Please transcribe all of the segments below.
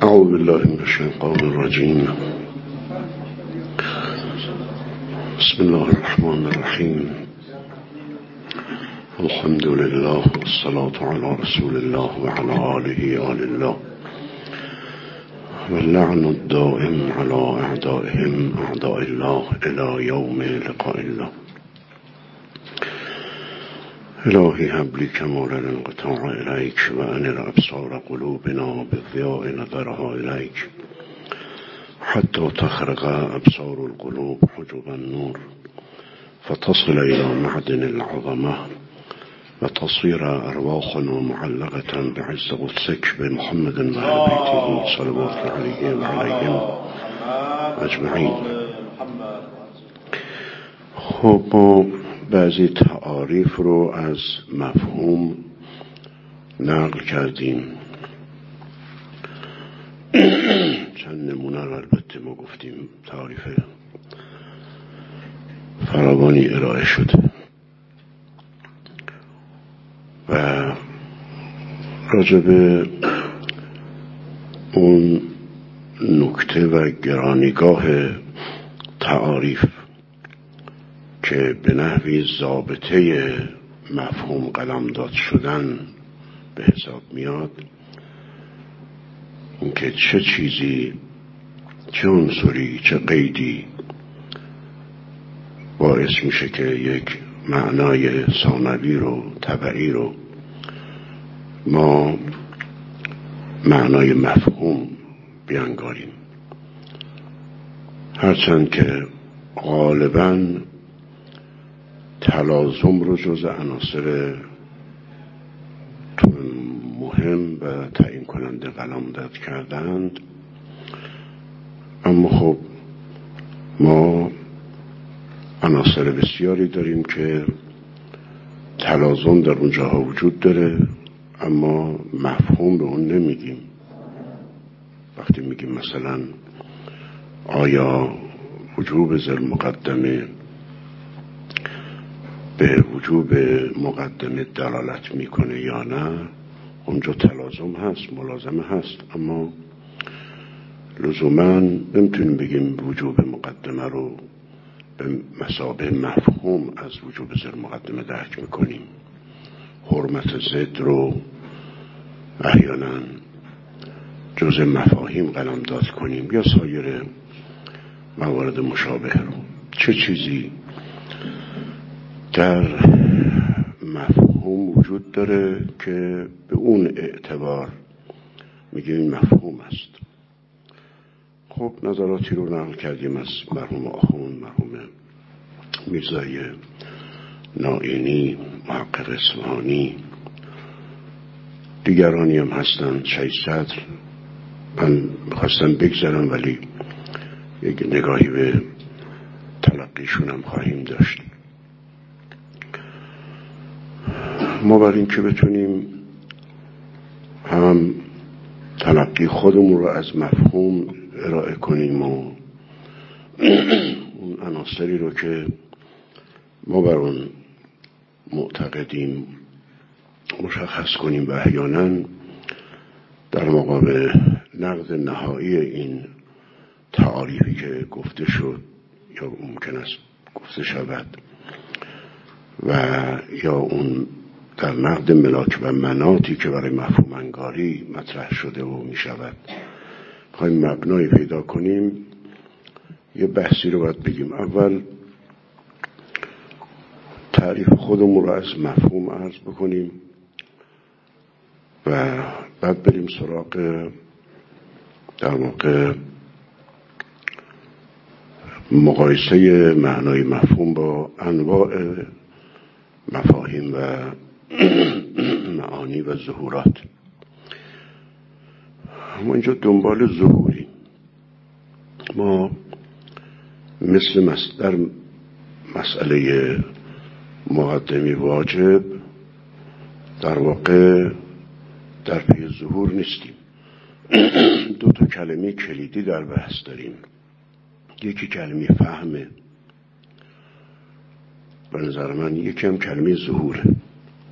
اعوذ بالله من الشیطان الرجیم. بسم الله الرحمن الرحیم. الحمد لله والصلاة على رسول الله وعلى آله آل الله واللعن الدائم على أعدائهم أعداء الله إلى يوم لقاء الله. إلهي هب لي كمال الانقطاع إليك وأنر أبصار قلوبنا بالضياء نظرها إليك حتى تخرق أبصار القلوب حجب النور فتصل إلى معدن العظمة وتصير أرواحنا معلقة بعز قدسك بمحمد وآل بيته صلوات عليه وعليهم أجمعين. خب بعضی تعاریف رو از مفهوم نقل کردیم. چند نمونه رو البته ما گفتیم، تعاریف فراوانی ارائه شده و راجع به اون نکته و گرانیگاه تعاریف که به نحوی ضابطه مفهوم قلمداد شدن به حساب میاد، اینکه چه چیزی، چه عنصری، چه قیدی باعث میشه که یک معنای ثانوی رو، تبعی رو ما معنای مفهوم بیانگاریم، هرچند که غالباً تلازم رو جز عناصر مهم و تعیین کننده قلمداد کردند، اما خب ما عناصر بسیاری داریم که تلازم در اونجاها وجود داره اما مفهوم به اون نمیگیم. وقتی میگیم مثلا آیا وجوب ذل مقدمه به وجوب مقدمه دلالت میکنه یا نه، اونجا تلازم هست، ملازمه هست، اما لزوما نمیتونیم بگیم وجوب مقدمه رو به مثابه مفهوم از وجوب ذل مقدمه درک میکنیم. حرمت ضد رو احیانا جزء مفاهیم قلمداد کنیم یا سایر موارد مشابه رو. چه چیزی در مفهوم وجود داره که به اون اعتبار میگه این مفهوم است. خب نظراتی رو نقل کردیم از مرحوم آخوند، مرحوم میرزای نائینی، محقق اصفهانی، دیگرانی هم هستن، شیخ صدر. من خواستم بگذارم ولی یک نگاهی به تلقیشون هم خواهیم داشت. ما برای این که بتونیم هم تلقی خودمون رو از مفهوم ارائه کنیم و اون عناصری رو که ما بر اون معتقدیم مشخص کنیم و احیانا در مقابل نقد نهایی این تعاریفی که گفته شد یا ممکن است گفته شود و یا اون در نقد ملاک و مناطی که برای مفهوم انگاری مطرح شده و می شود خواهیم مبنایی پیدا کنیم. یه بحثی رو باید بگیم. اول تعریف خودمون رو از مفهوم عرض بکنیم و بعد بریم سراغ در واقع مقایسه معنای مفهوم با انواع مفاهیم و معانی و ظهورات. ما اینجا دنبال ظهوریم. ما مثل در مسئله مقدمی واجب در واقع در پی ظهور نیستیم. دو تا کلمه کلیدی در بحث داریم. یکی کلمه فهمه، به نظر من یکی هم کلمه ظهوره.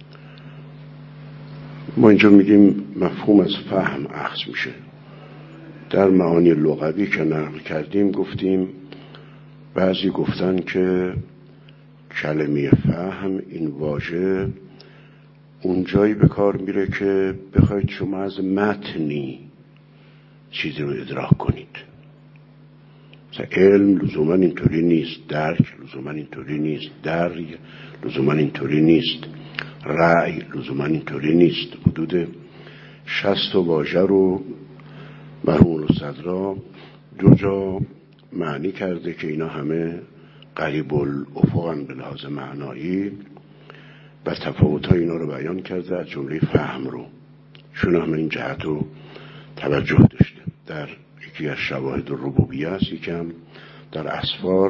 ما اینجا میگیم مفهوم از فهم اخذ میشه. در معانی لغوی که نقل کردیم گفتیم بعضی گفتن که کلمه فهم این واژه اونجایی به کار میره که بخواید شما از متنی چیزی رو ادراک کنید. مثلا علم لزوما اینطوری نیست، درک لزوما اینطوری نیست، درک لزوما اینطوری نیست، رأی لزوما اینطوری نیست. حدود 60 واژه رو مرحوم الصدرا دو جا معنی کرده که اینا همه قریب الافقن به لحاظ معنایی و تفاوت‌های اینا رو بیان کرده، از جمله فهم رو چون همه این جهت رو توجه داشته. در یکی از شواهد ربوبیه است، یکم در اسفار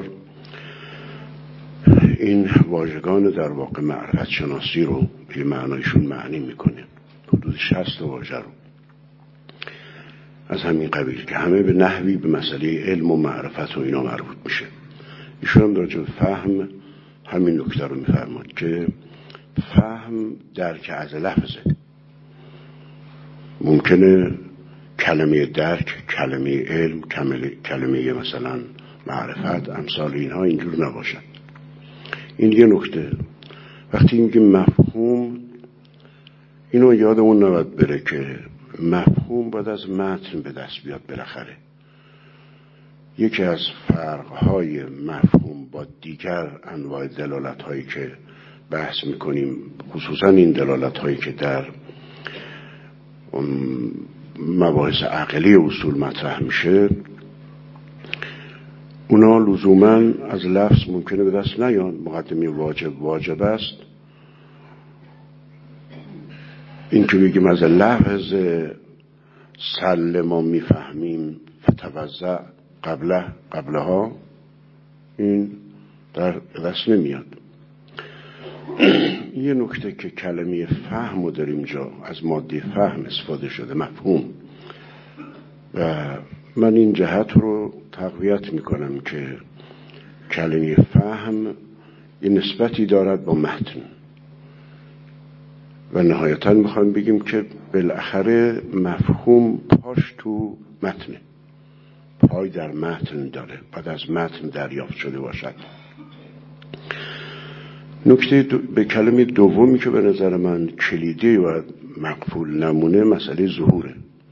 این واژگان در واقع معرفت شناسی رو به معنایشون معنی میکنه، حدود 60 واژه رو از همین قبیل که همه به نحوی به مسئله علم و معرفت و اینا مربوط میشه. ایشون هم در جمع فهم همین نکته رو میفرماد که فهم درک از لفظه. ممکنه کلمه درک، کلمه علم، کلمه مثلا معرفت، امثال اینها اینجور نباشن. این یه نکته. وقتی میگیم مفهوم، اینو یادمون نباید بره که مفهوم باید از متن به دست بیاد بالاخره. یکی از فرقهای مفهوم با دیگر انواع دلالت‌هایی که بحث میکنیم، خصوصا این دلالت‌هایی که در مباحث عقلی اصول مطرح میشه، اونا لزوما از لفظ ممکنه به دست نیان. مقدمه واجب است. این که بگیم از لفظ سل ما میفهمیم فتوضع قبلها، این در دست نمیاد. یه نکته که کلمه فهم رو در اینجا از ماده فهم استفاده شده، مفهوم، و من این جهت رو تقویت میکنم که کلمه فهم یه نسبتی دارد با متن و نهایتا میخوایم بگیم که بالاخره مفهوم پاش تو متنه، پای در متن داره، بعد از متن دریافت شده باشد. نکته به کلمه دومی که به نظر من کلیدی و مقفول نمونه مسئله ظهوره.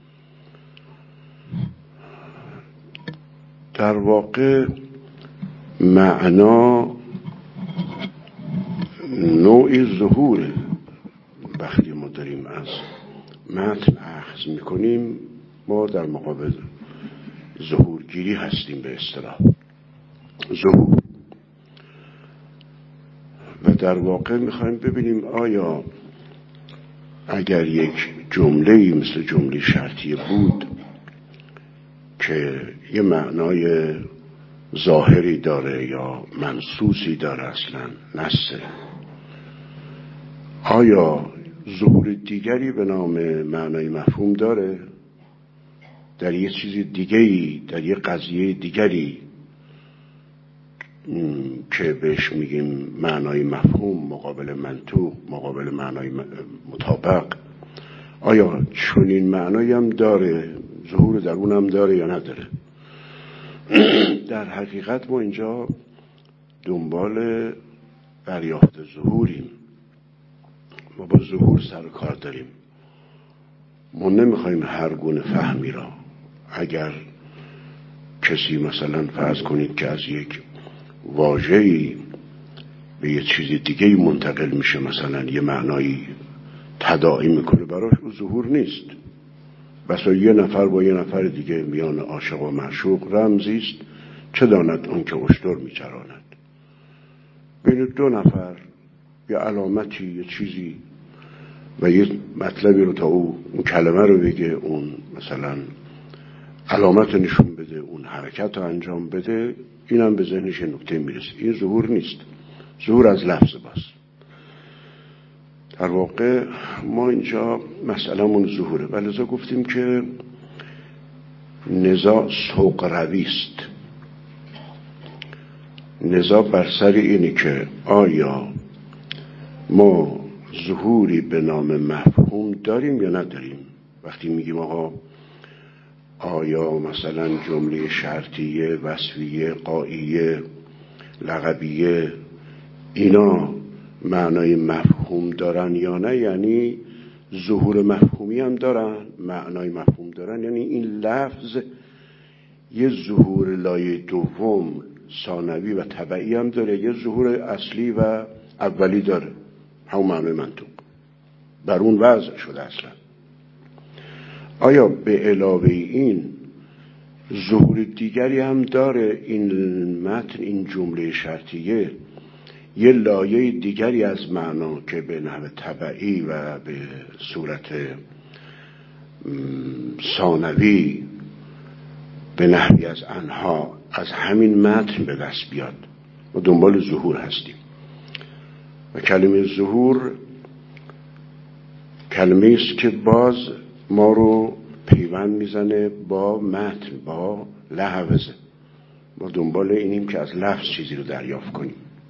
در واقع معنا نوعی ظهوره. وقتی ما داریم از متن اخذ میکنیم، ما در مقابل ظهورگیری هستیم به اصطلاح. ظهور. و در واقع میخوایم ببینیم آیا اگر یک جمله‌ای مثل جمله شرطیه بود که یه معنای ظاهری داره یا منصوصی داره، اصلا نصه، آیا ظهور دیگری به نام معنای مفهوم داره در یه چیز دیگری، در یه قضیه دیگری که بهش میگیم معنای مفهوم مقابل منطوق، مقابل معنای مطابق؟ آیا چنین معنایی هم داره، ظهور در اون هم داره یا نداره؟ در حقیقت ما اینجا دنبال دریافت ظهوریم. ما با ظهور سر کار داریم. ما نمیخوایم هر گونه فهمی را، اگر کسی مثلا فرض کنید که از یک واژه‌ای به یه چیز دیگه منتقل میشه، مثلا یه معنایی تداعی میکنه، براش او ظهور نیست. بسا یه نفر با یه نفر دیگه میان عاشق و معشوق رمزی است، چه داند اون که اشتر میچراند. بین دو نفر یه علامتی، یه چیزی و یه مطلبی رو تا اون کلمه رو بگه، اون مثلا علامت نشون بده، اون حرکت رو انجام بده، اینم به ذهنش نکته میرسه. این ظهور نیست. ظهور از لفظ باست. در واقع ما اینجا مسئله‌مون ظهوره. ولذا گفتیم که نزاع سوق رویست. نزاع بر سر اینه که آیا ما ظهوری به نام مفهوم داریم یا نداریم. وقتی میگیم آقا آیا مثلا جمله شرطیه، وصفیه، غاییه، لقبیه اینا معنای مفهوم دارن یا نه؟ یعنی ظهور مفهومی هم دارن، معنای مفهوم دارن، یعنی این لفظ یه ظهور لایه دوم ثانوی و تبعی هم داره، یه ظهور اصلی و اولی داره، همون معنای منطوق بر اون وضع شده اصلا. آیا به علاوه این ظهور دیگری هم داره این متن، این جمله شرطیه یه لایه دیگری از معنا که به نحو تبعی و به صورت ثانوی به نحوی از انها از همین متن به دست بیاد؟ ما دنبال ظهور هستیم و کلمه ظهور کلمه است که باز ما رو پیوند میزنه با متن، با لحظه. ما دنبال اینیم که از لفظ چیزی رو دریافت کنیم.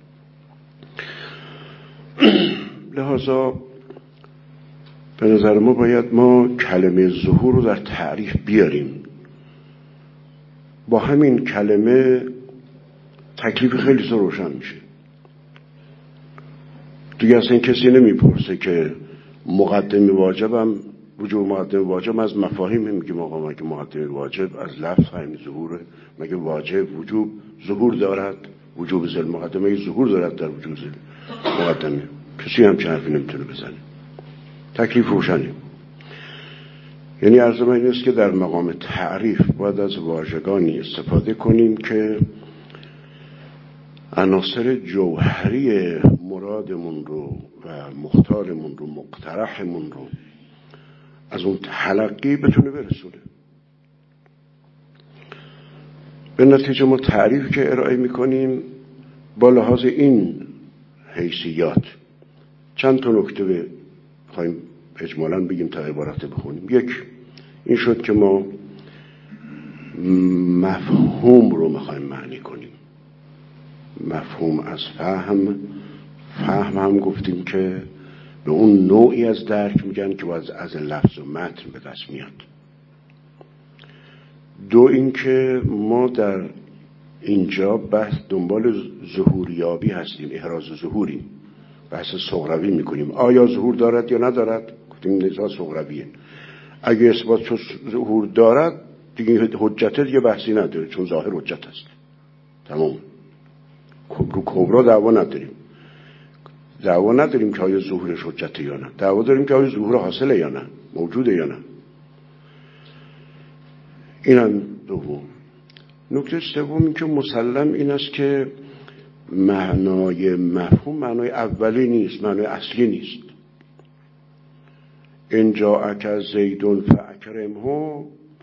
لحاظا به نظر ما باید ما کلمه ظهور رو در تعریف بیاریم. با همین کلمه تکلیف خیلی روشن میشه. دیگه اصلا کسی نمیپرسه که مقدمه واجبم، وجوب مقدمه واجب از مفاهیم میگیم آقا مگه مقدمه واجب از لفظ همین ظهوره؟ مگه واجب وجوب ظهور دارد؟ وجوب ذل مقدمه ظهور دارد در وجوب ذل مقدمه؟ کسی همچین حرفی نمیتونه بزنه. تکلیف روشنه. یعنی عرض من این است که در مقام تعریف باید از واژگانی استفاده کنیم که عناصر جوهری مرادمون رو و مختارمون رو، مقترحمون رو از اون تلقی بتونه برسونه. به نتیجه ما تعریف که ارائه میکنیم با لحاظ این حیثیات چند تا نکته خواهیم اجمالاً بگیم تا عبارت بخونیم. یک، این شد که ما مفهوم رو میخوایم معنی کنیم. مفهوم از فهم هم گفتیم که به اون نوعی از درک میگن که باید از لفظ و متن به دست میاد. دو، این که ما در اینجا بحث دنبال ظهوریابی هستیم، احراز ظهوریم، بحث صغروی میکنیم. آیا ظهور دارد یا ندارد؟ گفتیم نزاع صغرویه. اگه اثبات ظهور دارد دیگه حجت دیگه بحثی نداره، چون ظاهر حجت است. تمام. رو کبرا دعوا نداریم که آیا ظهورش حجته یا نه. دعوا داریم که آیا ظهور حاصله یا نه، موجوده یا نه. این هم دوم. نکته سوم این که مسلم این است که معنای مفهوم معنای اولی نیست، معنای اصلی نیست. ان جاءک زیدون فاکرمه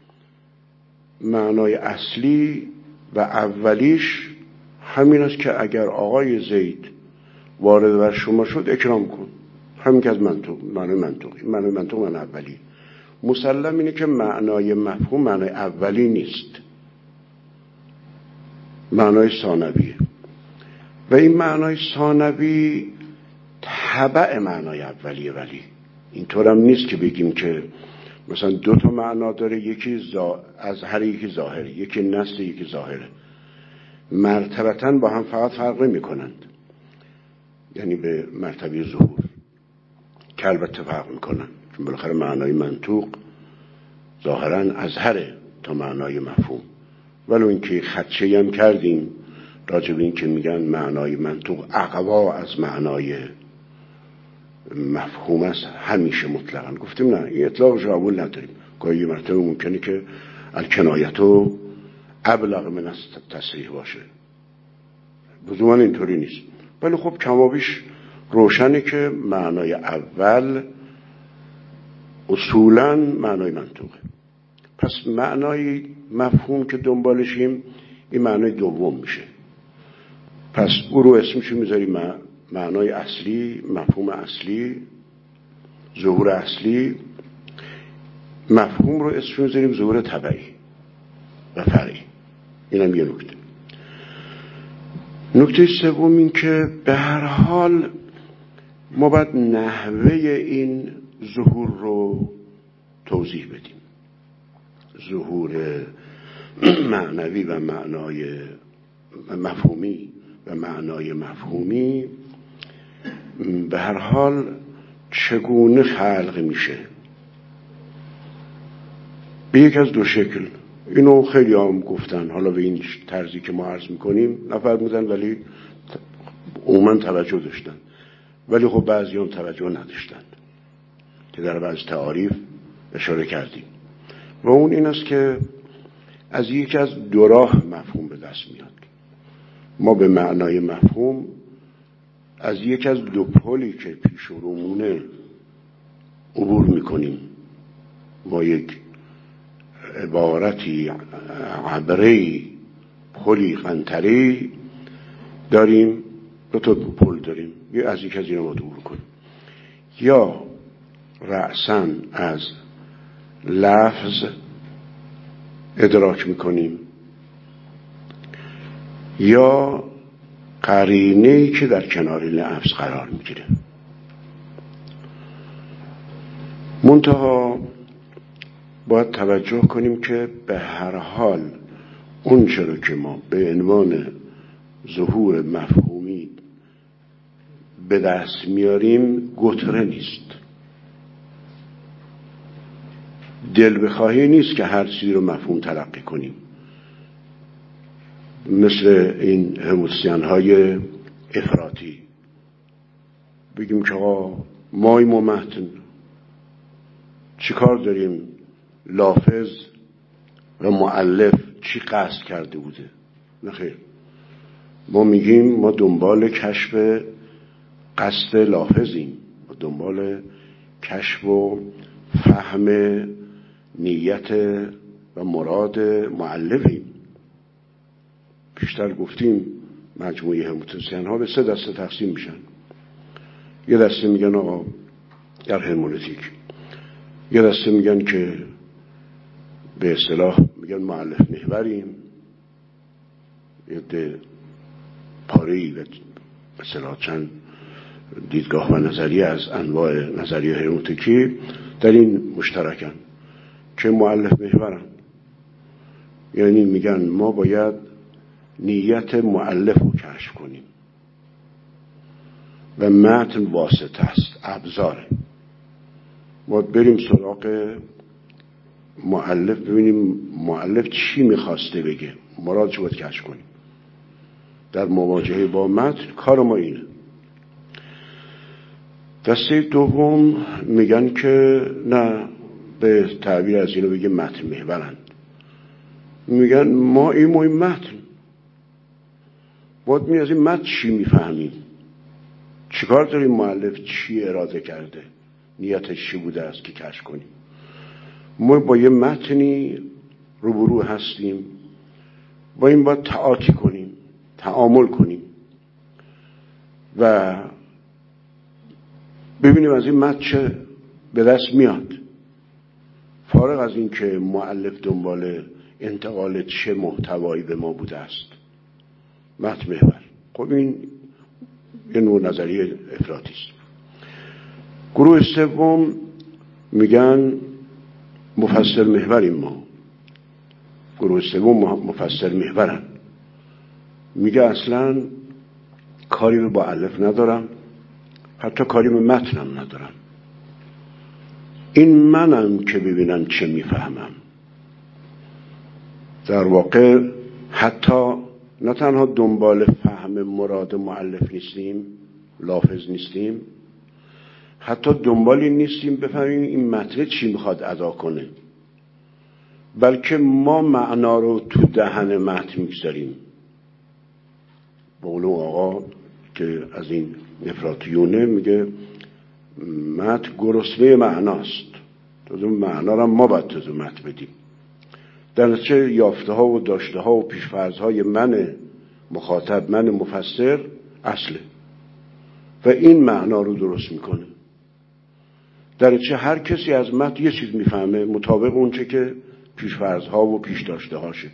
معنای اصلی و اولیش همین است که اگر آقای زید وارد بر شما شد اکرام کن. همین که از معنای منطق معنای اولی. مسلم اینه که معنای مفهوم معنای اولی نیست، معنای ثانویه و این معنای ثانوی تبع معنای اولیه. ولی اینطور هم نیست که بگیم که مثلا دو تا معنا داره، یکی از هر یکی ظاهره، یکی نص یکی ظاهره، مرتبتاً با هم فقط فرق نمی کنند، یعنی به مرتبه ظهور که البته فرق می کنند، چون بالاخره معنای منطوق ظاهراً ازهره تا معنای مفهوم. ولو اینکه خدشه‌ای هم کردیم راجع به این که میگن معنای منطوق اقوا از معنای مفهوم است همیشه مطلقاً. گفتیم نه، این اطلاقش قبول نداریم. گاهی مرتبه ممکنه که الکنایتو ابلغ من التصریح باشه، لزوما اینطوری نیست. ولی خب کمابیش روشنه که معنای اول اصولاً معنای منطوقه. پس معنای مفهوم که دنبالشیم این معنای دوم میشه. پس او رو اسمشو میذاریم معنای اصلی، مفهوم اصلی، ظهور اصلی. مفهوم رو اسمشو میذاریم ظهور تبعی و فرعی. اینم یه نکته. نکته سوم این که به هر حال ما باید نحوه این ظهور رو توضیح بدیم. ظهور معنوی و معنای مفهومی و معنای مفهومی به هر حال چگونه خلق میشه؟ به یک از دو شکل. اینو خیلی هم گفتن، حالا به این طرزی که ما عرض میکنیم نفرمودن ولی عموما توجه داشتن، ولی خب بعضی هم توجه نداشتن که در بعض تعاریف اشاره کردیم. و اون این است که از یک از دو راه مفهوم به دست میاد. ما به معنای مفهوم از یک از دو پلی که پیش رومونه عبور میکنیم. ما یک عبارتی، عبری، پلی، قنطری داریم، دو تا پل داریم، یا از یک از اینا ما عبور کنیم، یا رأساً از لفظ ادراک میکنیم یا قرینه‌ای که در کنار لفظ قرار میگیره. منتها باید توجه کنیم که به هر حال اون چرا که ما به عنوان ظهور مفهومی به دست میاریم گتره نیست، دل بخواهی نیست که هر چیزی رو مفهوم تلقی کنیم، مثل این هرمزسین های افراطی بگیم که آقا مایم و متن چی کار داریم، لافظ و مؤلف چی قصد کرده بوده؟ نخیر، ما میگیم ما دنبال کشف قصد لافظیم، ما دنبال کشف و فهم نیت و مراد مؤلفیم. بیشتر گفتیم مجموعه هرمزسین ها به 3 دسته تقسیم میشن. یه دسته میگن آقا در هرمونتیک، یه دسته میگن که به اصطلاح میگن مؤلف محوریم، یه ده پاره‌ای و مثلا چند دیدگاه و نظریه از انواع نظریه هرمونتیکی در این مشترکن که مؤلف محورن، یعنی میگن ما باید نیت مؤلف رو کشف کنیم و متن واسطه است، ابزاره. ما بریم سراغ مؤلف ببینیم مؤلف چی میخواسته بگه، مرادش باید کشف کنیم. در مواجهه با متن کار ما اینه. دسته دوم میگن که نه، به تعبیر از اینو بگه متن محورن، میگن ما این متن باید از این متن چی میفهمیم، چیکار داریم، مؤلف چی اراده کرده، نیتش چی بوده است که کشف کنیم. ما با یه متنی روبرو هستیم، با این باید تعاطی کنیم، تعامل کنیم و ببینیم از این متن چه به دست میاد، فارغ از این که مؤلف دنبال انتقال چه محتوایی به ما بوده است. متن محور، خب این یه نوع نظریه افراطی است. گروه سوم میگن مفسر محوریم ما. گروه سوم مفسر محورن، میگه اصلا کاری به مؤلف ندارم، حتی کاری به متنم ندارم، این منم که ببینم چه میفهمم. در واقع حتی نه تنها دنبال فهم مراد مؤلف نیستیم، لافظ نیستیم، حتی دنبال این نیستیم بفهمیم این متن چی میخواد ادا کنه، بلکه ما معنا رو تو دهن متن میگذاریم. به قول آقا که از این افراطیونه میگه متن گرسنه معناست، تو معنا رو ما باید تو متن بدیم. در نتیجه یافته ها و داشته ها و پیشفرض های من مخاطب، من مفسر اصله و این معنا رو درست میکنه. در نتیجه هر کسی از متن یه چیز میفهمه مطابق اون چه که پیشفرض ها و پیش داشته هاشه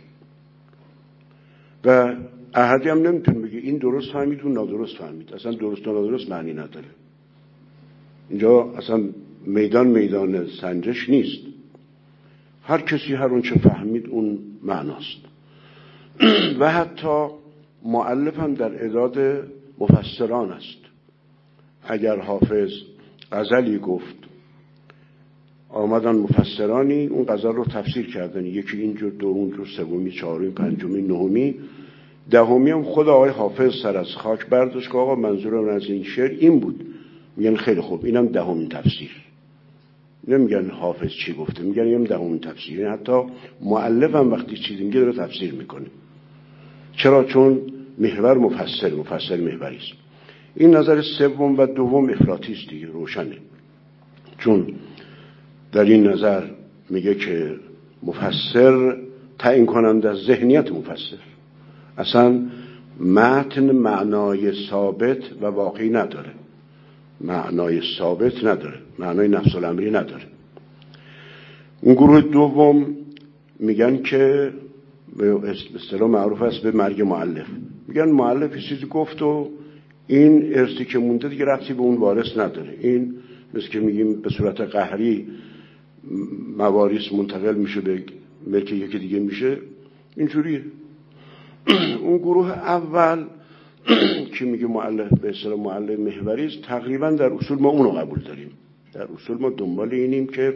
و احدی هم نمیتونه بگه این درست فهمید و نادرست فهمید. اصلا درست و نادرست معنی نداره. اینجا اصلا میدان سنجش نیست. هر کسی هر اون چه فهمید اون معناست. و حتی مؤلف هم در اعداد مفسران است. اگر حافظ غزلی گفت، آمدن مفسرانی اون غزل رو تفسیر کردن، یکی اینجور، دو اونجور، سومی، چهارمی، پنجمی، نهمی، دهمی هم خود آقای حافظ سر از خاک برداشت که آقا منظور من از این شعر این بود. میگن خیلی خوب، اینم دهمین تفسیر. نمیگن حافظ چی گفته، میگن اینم دهمین تفسیر. یعنی حتی مؤلف هم وقتی چیزی میگه داره تفسیر میکنه. چرا؟ چون محور مفسر محوری است. این نظر سوم و دوم افراطی است دیگه، روشنه. چون در این نظر میگه که مفسر تعیین کننده از ذهنیت مفسر، اصلا متن معنای ثابت و واقعی نداره، معنای ثابت نداره، معنای نفس الامری نداره. اون گروه دوم میگن که به اصطلاح معروف است به مرگ مؤلف. میگن مؤلف چیزی گفت و این ارثی که مونده دیگه ربطی به اون وارث نداره. این مثل که میگیم به صورت قهری مواریث منتقل میشه به ملک یکی دیگه میشه، اینجوریه. اون گروه اول که میگه مؤلف به اصطلاح مؤلف محوری است، تقریبا در اصول ما اونو قبول داریم. در اصول ما دنبال اینیم که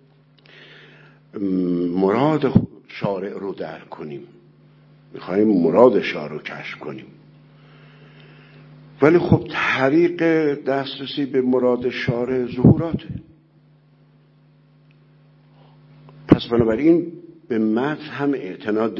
مراد شارع رو درک کنیم، میخوایم مراد شارع رو کشف کنیم. ولی خب طریق دسترسی به مراد شارع ظهوراته. پس بنابراین به متن هم اعتناد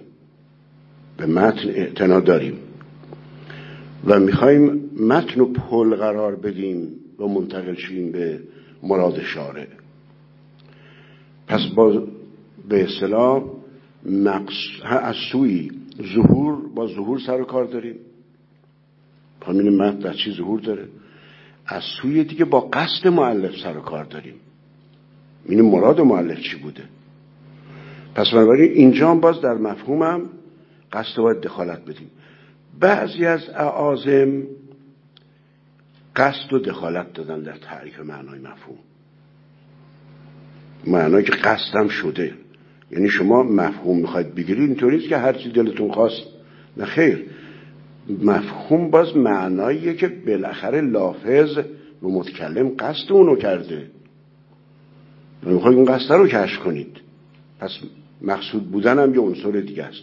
داریم، و میخوایم متن رو پل قرار بدیم و منتقل شیم به مراد شارع. پس به اصطلاح از سوی با ظهور سر و کار داریم، همین متن در چی ظهور داره. از سوی دیگه با قصد مؤلف سر و کار داریم، این مراد مؤلف چی بوده. پس بنابراین اینجا هم باز در مفهومم قصد باید دخالت بدیم. بعضی از اعاظم قصد و دخالت دادن در تعریف معنای مفهوم، معنایی که قصدم شده. یعنی شما مفهوم میخواید بگیرید، اینطوری نیست که هر چی دلتون خواست، نه خیر. مفهوم باز معناییه که بالاخره لافظ و متکلم قصد اونو کرده، میخواید اون قصد رو کشف کنید. پس مقصود بودن هم یه عنصر دیگه است.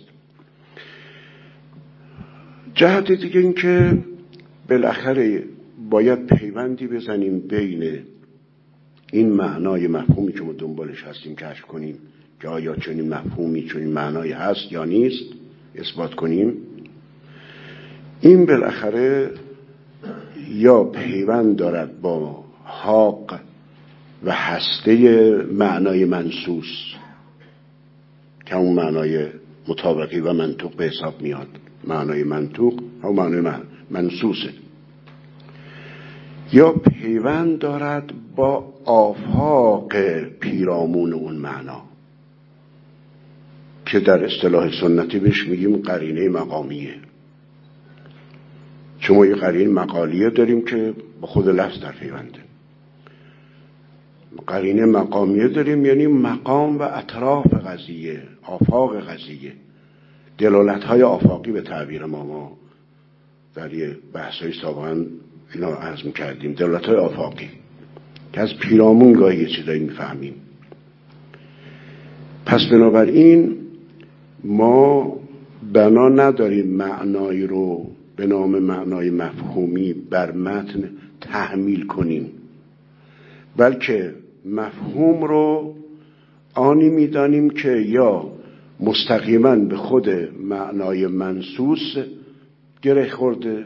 جهت دیگه این که بالاخره باید پیوندی بزنیم بین این معنای مفهومی که ما دنبالش هستیم کشف کنیم که آیا چنین مفهومی چنین معنایی هست یا نیست، اثبات کنیم. این بالاخره یا پیوند دارد با حق و هسته معنای منصوص که اون معنای مطابقی و منطوق به حساب میاد. معنای منطوق و معنای منصوصه. یا پیوند دارد با آفاق پیرامون اون معنا که در اصطلاح سنتی بهش میگیم قرینه مقامیه. چون ما یه قرینه مقالیه داریم که با خود لفظ در پیونده. قرینه مقامیه داریم یعنی مقام و اطراف قضیه، آفاق قضیه، دلالت‌های آفاقی به تعبیر ما در یه بحث‌های سابقاً اینا عرض می‌کردیم. دلالت‌های آفاقی که از پیرامون گاهی یه چیزایی می‌فهمیم. پس بنابراین ما بنا نداریم معنایی رو به نام معنای مفهومی بر متن تحمیل کنیم، بلکه مفهوم رو آنی می‌دانیم که یا مستقیما به خود معنای منصوص گره خورده،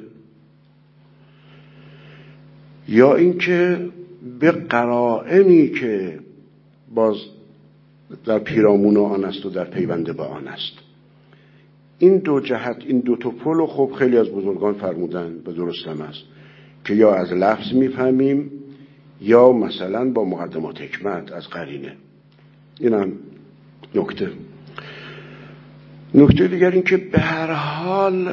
یا اینکه به قرائنی که باز در پیرامون آن است و در پیونده با آن است. این دو جهت، این دو تا پل خب خیلی از بزرگان فرمودن و درست هم است که یا از لفظ میفهمیم یا مثلا با مقدمات حکمت از قرینه. این هم نکته دیگر این که به هر حال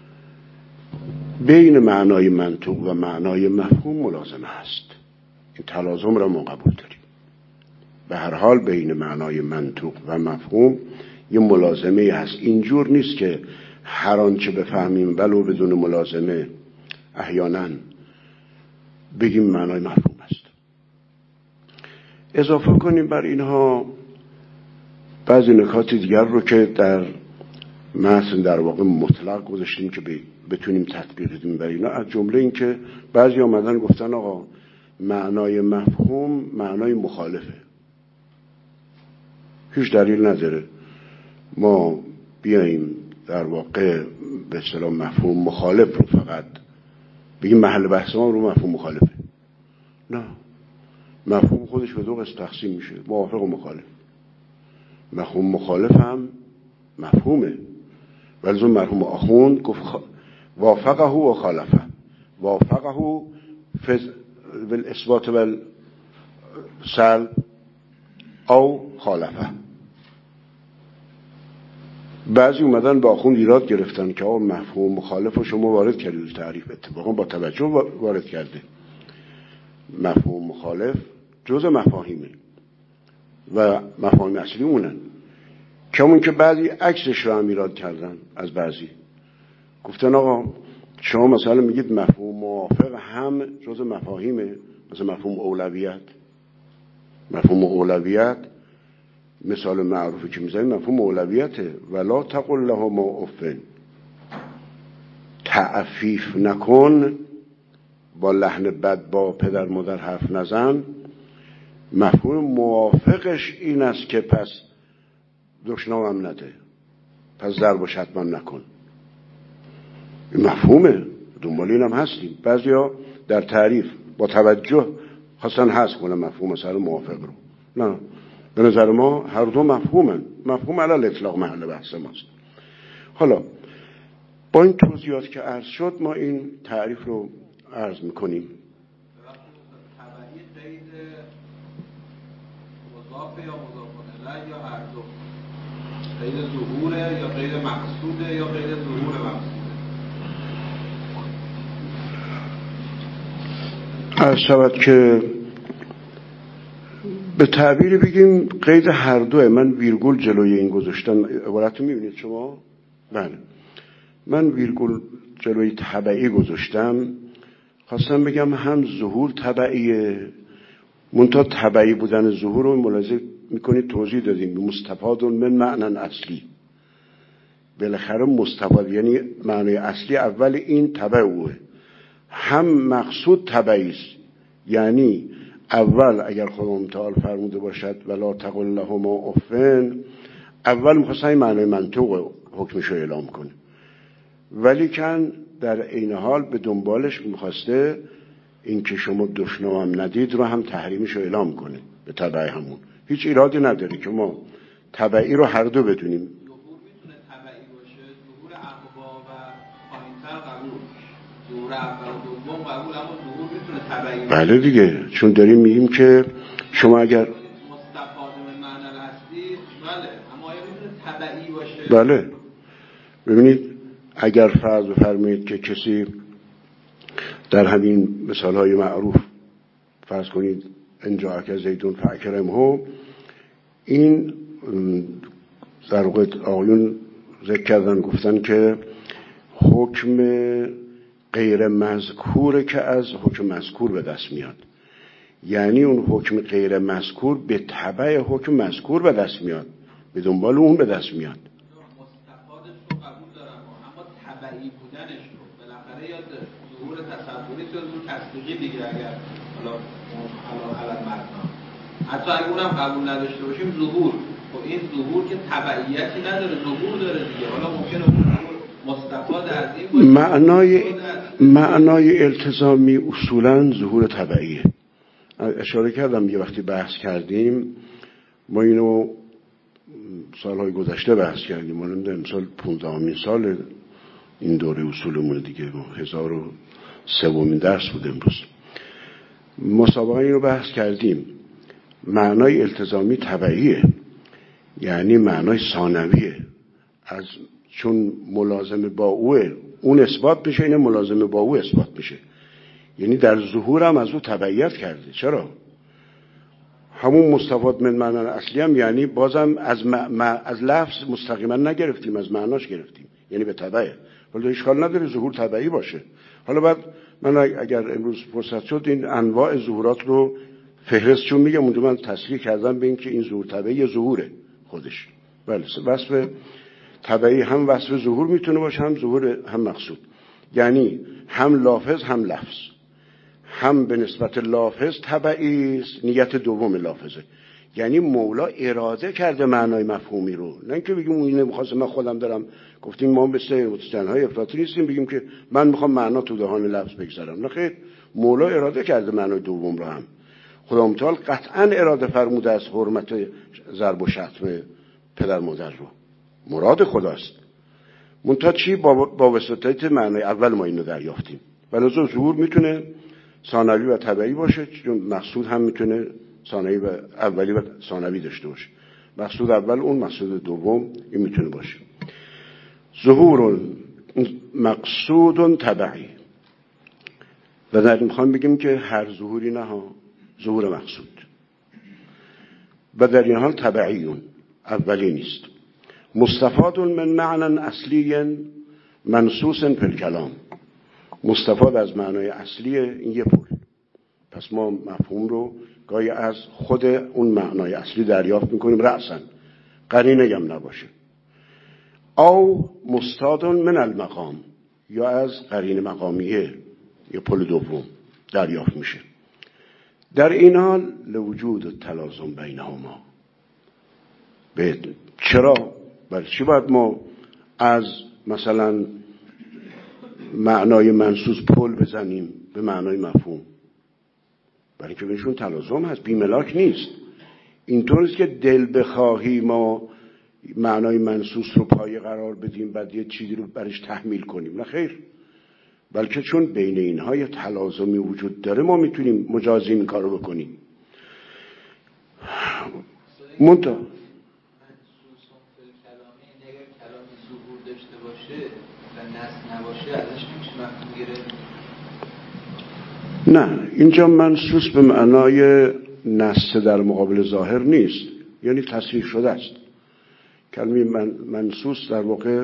بین معنای منطوق و معنای مفهوم ملازمه هست. این تلازم را ما قبول داریم. به هر حال بین معنای منطوق و مفهوم یه ملازمه هست. اینجور نیست که هر آنچه بفهمیم ولو بدون ملازمه احیانا بگیم معنای مفهوم است. اضافه کنیم بر اینها بعضی نکات دیگر رو که در متن در واقع مطلق گذاشتیم که بتونیم تطبیق بدیم بر اینا. از جمله این که بعضی آمدن گفتن آقا معنای مفهوم معنای مخالفه، هیچ دلیل نداره ما بیاییم در واقع به اصطلاح مفهوم مخالف رو فقط بگیم محل بحث ما رو مفهوم مخالفه. نه، مفهوم خودش به دو قسم تقسیم میشه، موافق و مخالف. مفهوم مخالف هم مفهومه، ولی زون مرحوم آخوند گفت وافقه و خالفه. وافقه بالاثبات و سلب او خالفه. بعضی اومدن با آخوند ایراد گرفتن که مفهوم مخالف رو شما وارد کردید تعریف، اتفاقا با توجه وارد کرده. مفهوم مخالف جزء مفاهیمه و مفاهیم اصلی اونن، کمون که بعضی عکسش رو هم ایراد کردن. از بعضی گفتن آقا شما مثلا میگید مفهوم موافق هم جزء مفاهیمه، مثلا مفهوم اولویت. مفهوم اولویت مثال معروفی که میزنید مفهوم اولویته. ولا تقل لهما اف، تعفیف نکن، با لحن بد با پدر مادر حرف نزن. مفهوم موافقش این است که پس دشنامم نده، پس ضرب و شتمم نکن. این مفهومه، دنبال اینم هستیم. بعضیا در تعریف با توجه خواستن حذف کنن مفهوم مثلا موافق رو. نه، به نظر ما هر دو مفهومن. مفهوم علی الاطلاق محل بحث ماست. حالا با این توضیحات که عرض شد ما این تعریف رو عرض میکنیم. تبعی قید مضاف یا مضاف الیه یا هر دو؟ قید ظهوره یا قید مقصوده یا قید ظهور مقصوده؟ عرض شود که به تعبیر بگیم قید هر دوه. من ویرگول جلوی این گذاشتم، عبارت رو میبینید شما؟ بله، من ویرگول جلوی تبعی گذاشتم، خواستم بگم هم ظهور تبعیه، منتها تبعی بودن ظهور رو ملاحظه میکنید توضیح دادیم مستفاد من معنی اصلی. بالاخره مستفاد یعنی معنی اصلی اول این تبعه، هم مقصود تبعی است. یعنی اول اگر خداوند متعال فرموده باشد ولا تقل لهما اف، اول می‌خواست این معنی منطوق حکمش رو اعلام کنه، ولی کن در عین حال به دنبالش می‌خواسته این که شما دشنام ندید رو هم تحریمش رو اعلام کنه به تبع همون. هیچ ایرادی نداره که ما تبعی رو هر دو بدونیم. ظهور میتونه تبعی باشه، ظهور اقوا و پایین‌تر قبول، ظهور اول و دوم قبول، اما ظهور میتونه تبعی باشه. بله دیگه، چون داریم میگیم که شما اگر مستفاد من معنی اصلی، بله، اما آیا میتونه تبعی باشه؟ بله. ببینید اگر فرض بفرمایید که کسی در همین مثالهای معروف فرض کنید انجا که زیدون فاکرمه، این در واقع آقایون ذکر کردن گفتن که حکم غیر مذکوره که از حکم مذکور به دست میاد. یعنی اون حکم غیر مذکور به تبع حکم مذکور به دست میاد، به دنبال اون به دست میاد. مستفادش رو قبول دارم، اما تبعی بودنش رو بالاخره یا ظهور تصوری یا ظهور تصدیقی دیگه. اگر حالا علم متن حتی اگر اونم قبول نداشته باشیم ظهور، خب این ظهور که تبعیتی نداره، ظهور داره دیگه. حالا ممکنه اون مستفاد از این باشه. معنای التزامی اصولا ظهور تبعیه. اشاره کردم یه وقتی بحث کردیم، ما اینو سالهای گذشته بحث کردیم، ما نمیدونم سال 15مین سال این دوره اصولمون دیگه، 1003مین درس بود امروز. مسابقه اینو بحث کردیم. معنای التزامی تبعیه، یعنی معنای ثانویه، از چون ملازم با اوه اون اثبات بشه، اینه ملازم با او اثبات بشه. یعنی در ظهور هم از او تبعیت کرده. چرا؟ همون مستفاد من معنی اصلی هم یعنی بازم از لفظ مستقیما نگرفتیم، از معناش گرفتیم، یعنی به تبعه. ولی اشکال نداره ظهور تبعی باشه. حالا بعد من اگر امروز فرصت شد این انواع ظهورات رو فهرست چون میگم اونجا من تصریح کردم به این که این ظهور تبعی ظهوره خودش. بله وصف تبعی هم وصف ظهور میتونه باشه، هم ظهور هم مقصود، یعنی هم لافظ هم لفظ. هم به نسبت لافظ تبعی است، نیت دوم لافظه، یعنی مولا اراده کرده معنای مفهومی رو، نه اینکه بگیم اون اینه می‌خواسته من خودم دارم. گفتیم ما مثل متستنهای افراطی نیستیم بگیم که من میخوام معنا تو دهان لفظ بگذارم، نه خیر، مولا اراده کرده معنای دوم رو هم. خدا متعال قطعا اراده فرموده از حرمت ضرب و شتم پدر مادر رو، مراد خداست. منتها چی؟ با وسطیت معنای اول ما اینو دریافتیم. بنابراین ظهور میتونه ثانوی و تبعی باشه، چون مقصود هم میتونه ثانوی و اولی و ثانوی داشته باشه. مقصود اول اون، مقصود دوم این میتونه باشه. ظهور مقصود تبعی. و در این میخوام بگیم که هر ظهوری نه ها، ظهور مقصود و در این حال تبعیون، اولی نیست. مستفاد من معنی اصلی منصوص فی الکلام. مستفاد از معنای اصلی این یه پول. پس ما مفهوم رو گاهی از خود اون معنای اصلی دریافت میکنیم رأساً، قرینه هم نباشه. او مستاد من المقام، یا از قرینه مقامیه یا پول دوم دریافت میشه. در این حال لوجود تلازم بینهما. چرا؟ برای چی باید ما از مثلا معنای منصوص پل بزنیم به معنای مفهوم؟ برای اینکه بینشون تلازم هست، بیملاک نیست. اینطور است که دل بخواهی ما معنای منصوص رو پایه قرار بدیم بعد یه چیزی رو برش تحمیل کنیم، نه خیر، بلکه چون بین اینها یه تلازمی وجود داره ما میتونیم مجازی این کار رو بکنیم. منتها نه، اینجا منصوص به معنای نص در مقابل ظاهر نیست، یعنی تصریح شده است. کلمه منصوص در واقع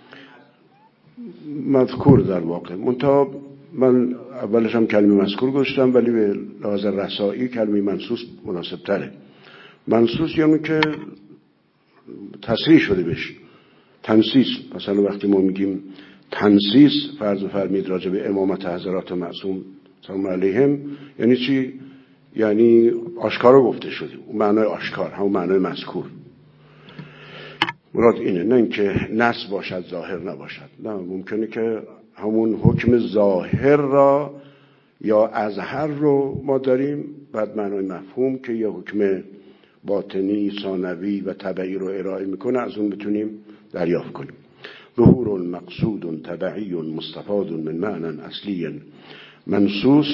مذکور در واقع، منتها من اولش هم کلمه مذکور گذاشتم ولی به لحاظ رسائی کلمه منصوص مناسب تره. منصوص یعنی که تصریح شده بشه، تنصیص. مثلا وقتی ما میگیم تنصیص فرض فرمید راجع به امامت حضرات معصوم سلام علیهم، یعنی چی؟ یعنی آشکارا گفته شده، اون معنای آشکار، همون معنای مذکور. مراد اینه، نه اینکه نص باشد ظاهر نباشد. نه، ممکنه که همون حکم ظاهر را یا اظهر رو ما داریم، بعد معنای مفهوم که یه حکم باطنی ثانوی و تبعی رو ارائه میکنه از اون بتونیم دریافت کنیم. ظهور مقصود تبعی مستفاد من معنی اصلی منصوص.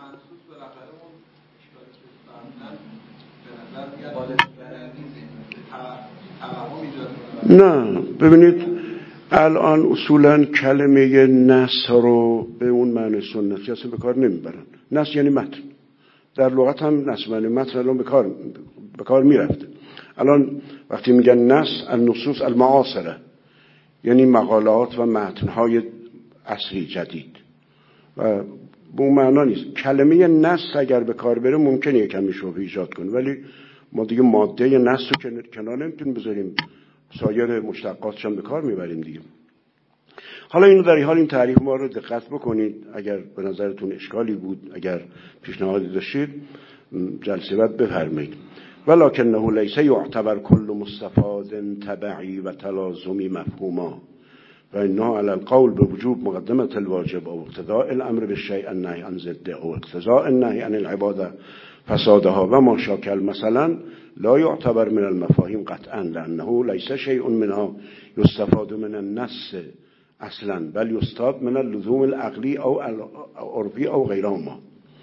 نه ببینید الان اصولا کلمه نص رو به اون معنی سنتی اصلا به کار نمیبرن. نص یعنی متن، در لغت هم نص معنی متن الان به کار میرفته. الان وقتی میگن نص النصوص المعاصره، یعنی مقالات و متنهای عصری جدید، و به اون معنا نیست. کلمه نص اگر به کار بره ممکنه یک کمی شبهه ایجاد کنه، ولی ما دیگه ماده نص رو کنار نمیتونیم بذاریم، سایر مشتقاتش هم به کار میبریم دیگه. حالا اینو در حال این تعریف ما رو دقت بکنید، اگر به نظرتون اشکالی بود، اگر پیشنهادی داشتید جلسه بعد بفرمایید. ولکنه لیس یعتبر کل مستفاد تبعی و تلازمی مفهوما و انها علی القول بوجوب مقدمه الواجب او اقتضاء الامر بالشیء النهی عن ضده او اقتضاء النهی عن العباده فسادها و ما شاکل مثلا لا يعتبر من المفاهیم قطعا لانه لیس شیء منها یستفاد من النص اصلا بل یستاد من اللزوم العقلی او عرفی او غیرهما.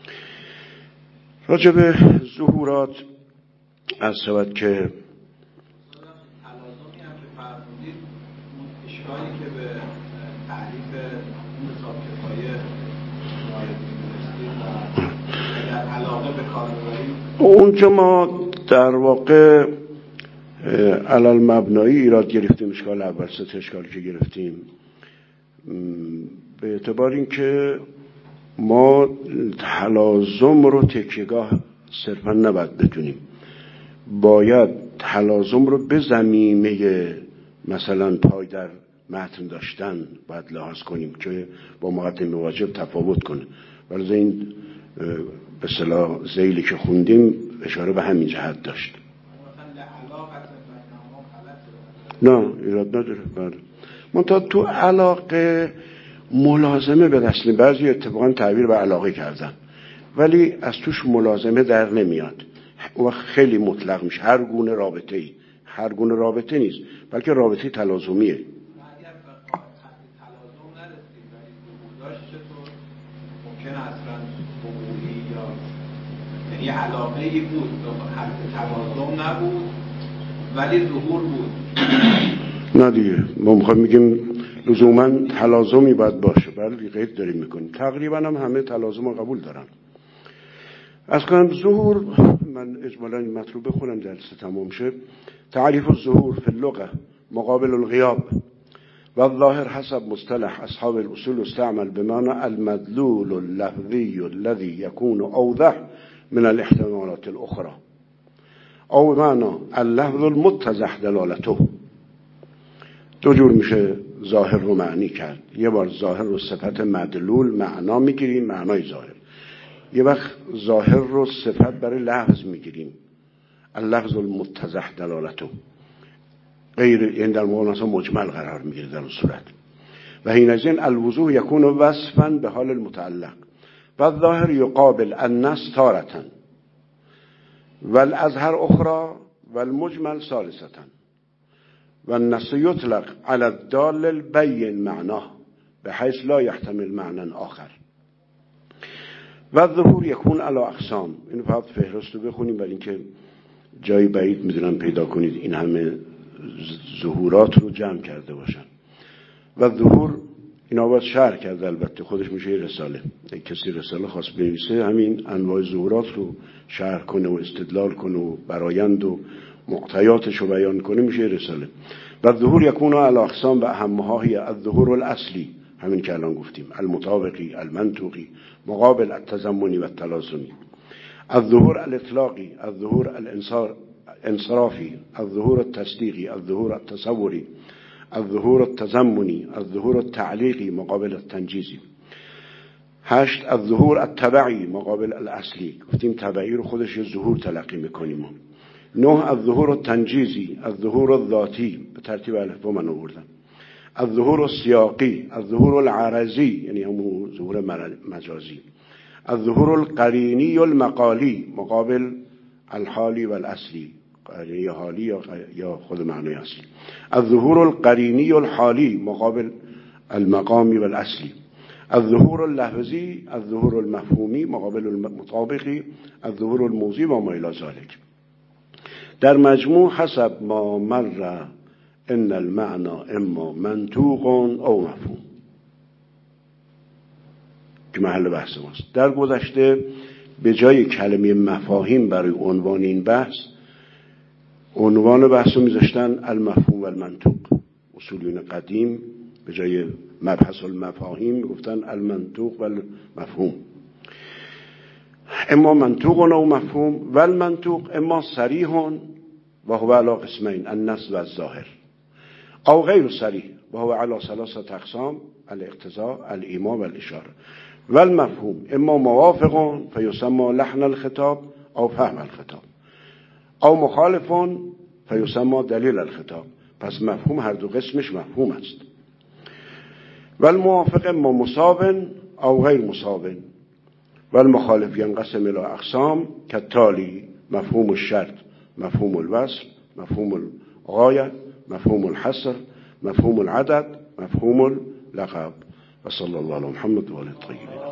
راجع به ظهورات از شود که تلازمی هم که فرمودید، اشکالی که به تعریف حساب کفایه وارد می‌کنید و در علاقه به کاربری اونجا ما در واقع علل مبنایی ایراد گرفتیم. اشکال اول، سه اشکالی که گرفتیم به اعتبار این که ما تلازم رو تکیهگاه صرفا نباید بدونیم، باید تلازم رو به ضمیمه مثلا پای در متن داشتن باید لحاظ کنیم که با مقدمه واجب تفاوت کنه. ولی این به اصطلاح ذیلی که خوندیم اشاره به همین جهت داشت. نه ایراد نداره. بله منتها تو علاقه ملازمه به دست نمیاد. بعضی اتفاقا تعبیر به علاقه کردن ولی از توش ملازمه در نمیاد و خیلی مطلق میشه. هر گونه رابطه‌ای، هر گونه رابطه نیست بلکه رابطه تلازمیه. ممکن اصلا قبولی یا یعنی علاقه ای بود حد تلازم نبود ولی ظهور بود. نه دیگه ما میخوایم میگیم لزوما تلازمی باید باشه، ولی قید داریم میکنیم. تقریبا هم همه تلازم رو قبول دارن. از کنم ظهور، من اجمالا این مطلوب بخونم جلسه تمام شه. تعریف الظهور فی اللغه مقابل الغیاب و الظاهر حسب مصطلح اصحاب الاصول استعمل بمعنى المدلول اللفظی الذي يكون اوضح من الاحتمالات الاخرى او بمعنى اللفظ المتضح دلالته. دو جور میشه ظاهر رو معنی کرد. یه بار ظاهر رو صفت مدلول معنا میگیریم، معنای ظاهر. یه وقت ظاهر رو صفت برای لفظ میگیریم، اللفظ المتضح دلالته. غیر این در موقع مجمل قرار میگیره در اون صورت. و حینئذ الوضوح یکون وصفا به حال المتعلق و الظاهر یقابل النص تارة والازهر اخرى والمجمل ثالثة و النص یطلق على الدال البین معناه بحيث لا يحتمل معنى آخر. و الظهور یکون علی اقسام. اینو فقط فهرست رو بخونیم برای اینکه جایی بعید میدونم پیدا کنید این همه ظهورات رو جمع کرده باشن. و ظهور اینا باید شرح کرده، البته خودش میشه رساله. کسی رساله خاص بنویسه همین انواع ظهورات رو شرح کنه و استدلال کنه و برایند و معطیاتش رو بیان کنه میشه رساله. و ظهور یکون علی اقسام و اهمها هی الظهور الاصلی، همین که الان گفتیم، المطابقی، المنطوقی، مقابل التضمنی و التلازمی. الظهور الاطلاقی، الظهور الانصرافی، الظهور التصدیقی، الظهور التصوری، الظهور التضمنی، الظهور التعلیقی مقابل التنجیزی. 8 الظهور التبعی مقابل الاصلی. گفتیم تبعی رو خودش یه ظهور تلقی میکنیم. 9 الظهور التنجیزی، الظهور الذاتی، به ترتیب الف با من آوردم. الظهور السیاقی، الظهور العرضی یعنی همون ظهور مجازی. الظهور القرینی المقالی مقابل الحالی و الاصلی، قرینی حالی یا خود معنی اصلی. الظهور القرینی الحالی مقابل المقامی و الاصلی. الظهور اللفظی، الظهور المفهومی مقابل المطابقی، الظهور الموضی و ما الی ذلک. در مجموع حسب ما مر ان المعنى اما منطوق او مفهوم که محل بحث ماست. در گذشته به جای کلمه مفاهیم برای عنوان این بحث، عنوان بحث رو میذاشتن المفهوم و المنطوق. اصولیون قدیم به جای مبحث المفاهیم گفتن المنطوق و المفهوم. اما منطوق او مفهوم و المنطوق اما صریح و هو علی قسمین النص و الظاهر او غیر صریح و هو علی ثلاثه اقسام الاقتضاء الایما و الاشاره. و المفهوم اما موافق فیسمى لحن الخطاب او فهم الخطاب او مخالف فیسمى دلیل الخطاب. پس مفهوم هر دو قسمش مفهوم است. و الموافق اما مصاب او غیر مصاب و المخالف ینقسم الى اقسام کالتالی: مفهوم الشرط، مفهوم الوصل، مفهوم الغایه، مفهوم الحصر، مفهوم العدد، مفهوم اللقب. و صلی الله علی محمد و آله الطاهرین.